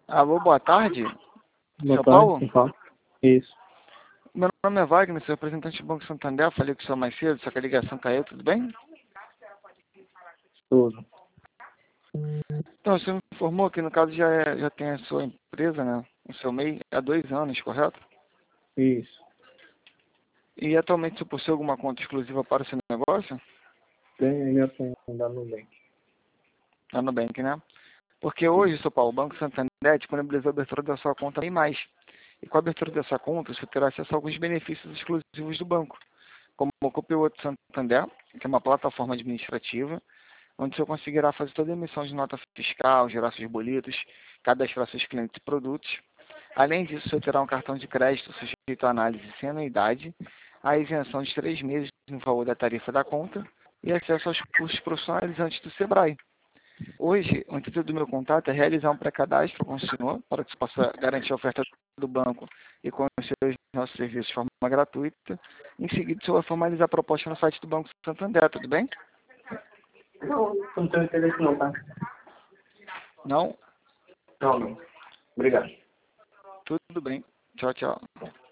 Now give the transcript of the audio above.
Alô, boa tarde. Boa São tarde, Paulo? quem fala? Isso, Meu nome é Wagner, sou representante do Banco Santander. Falei com o senhor mais cedo, só que a ligação caiu, tudo bem? tudo. Então, o senhor me informou que no caso já tem a sua empresa, né? O seu MEI há 2 anos, correto? Isso. E atualmente o senhor possui alguma conta exclusiva para o seu negócio? Ainda tem da Nubank. Lá no Nubank, né? Porque hoje, São Paulo, o Banco Santander disponibilizou a abertura da sua conta bem mais. E com a abertura dessa conta, você terá acesso a alguns benefícios exclusivos do banco, como o Copilot Santander, que é uma plataforma administrativa, onde você conseguirá fazer toda a emissão de nota fiscal, gerar seus boletos, cadastrar seus clientes e produtos. Além disso, você terá um cartão de crédito sujeito à análise sem anuidade, a isenção de 3 meses no valor da tarifa da conta e acesso aos cursos profissionalizantes do Sebrae. Hoje, o intuito do meu contato é realizar um pré-cadastro com o senhor, para que você possa garantir a oferta do banco e conhecer os nossos serviços de forma gratuita. Em seguida, o senhor vai formalizar a proposta no site do Banco Santander, tudo bem? Não tenho interesse não, tá? Não? Não. Obrigado. Tudo bem. Tchau, tchau.